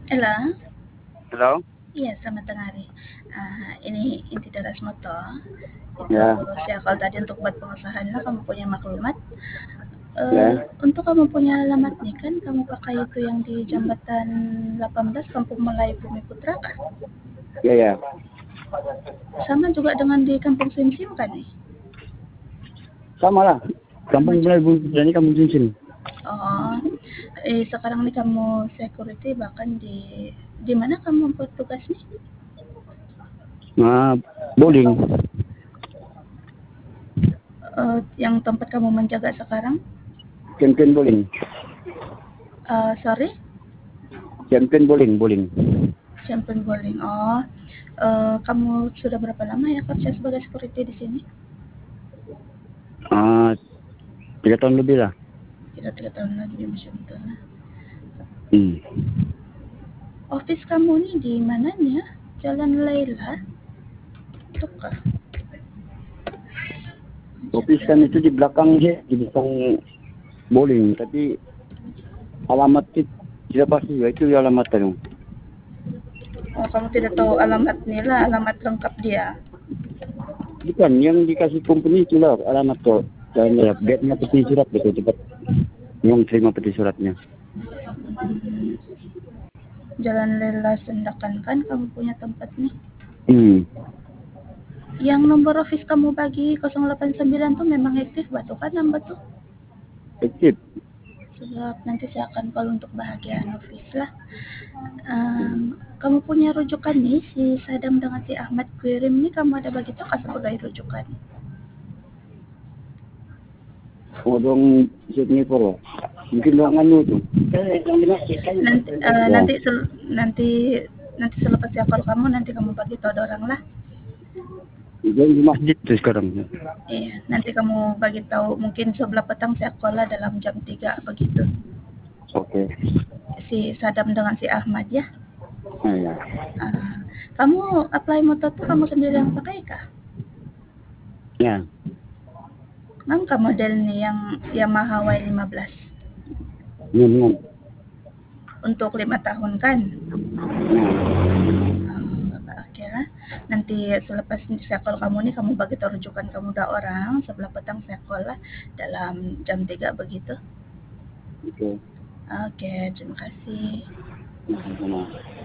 Ella? Halo? Iya, selamat tengah hari. Ini inti dari Moto. Itu Ya, saya call tadi untuk buat pengusahaan lah, kamu punya maklumat. ya, Untuk kamu punya alamat nih kan, kamu pakai itu yang di Jambatan 18 Kampung Melayu Bumi Putra kah? ya, ya. Sama juga dengan di Kampung Simsim kan nih? Sama lah. Sama Kampung juga. Melayu Bumi ini kampung cincin. Oh, sekarang nih kamu security bahkan di mana kamu bertugas nih? Nah, bowling. Yang tempat kamu menjaga sekarang? Champion bowling. Sorry? Champion bowling. Champion bowling. Oh, kamu sudah berapa lama ya kerja sebagai security di sini? Ah, 3 tahun lebih lah. Kira 3 tahun lagi di macam itu. Hmm. Office kamu nih di mananya? Jalan Laila? Itu kah? Office kan itu di belakang sih, di belakang bowling. Tapi alamat tidak pasti ya, itu alamat kan. Oh, kamu tidak tahu alamat nila, alamat lengkap dia. Bukan, yang dikasih company itulah alamat kok. Dan ya, bednya peti surat gitu, cepat. Yang terima peti suratnya. Jalan Laila Sendakan kan kamu punya tempat nih. Hmm. Yang nomor office kamu bagi 089 tuh memang aktif batu kan nambah tuh. Aktif. Sebab nanti saya akan call untuk bahagian office lah. Kamu punya rujukan nih si Sadam dengan si Ahmad kirim nih, kamu ada bagi tuh sebagai rujukan. Odong signifikan loh. Mungkin doang anu tuh. Nanti Ya. nanti nanti selepas ya call kamu nanti kamu bagi tahu orang lah. Yang di masjid tuh sekarang. Iya, nanti kamu bagi tahu mungkin sebelah petang saya call lah dalam jam 3 begitu. Oke. Si Sadam dengan si Ahmad ya. Nah, ya. Ah, kamu apply motor tuh kamu sendiri yang pakai kah? Ya. Nggak model nih yang Yamaha Y15 Ngom. untuk 5 tahun kan? Nah, Oke lah. Nanti selepas saya call kamu nih kamu bagi tahu rujukan kamu udah orang sebelah petang saya call lah dalam jam 3 begitu. oke. Oke, terima kasih. Nah, sama.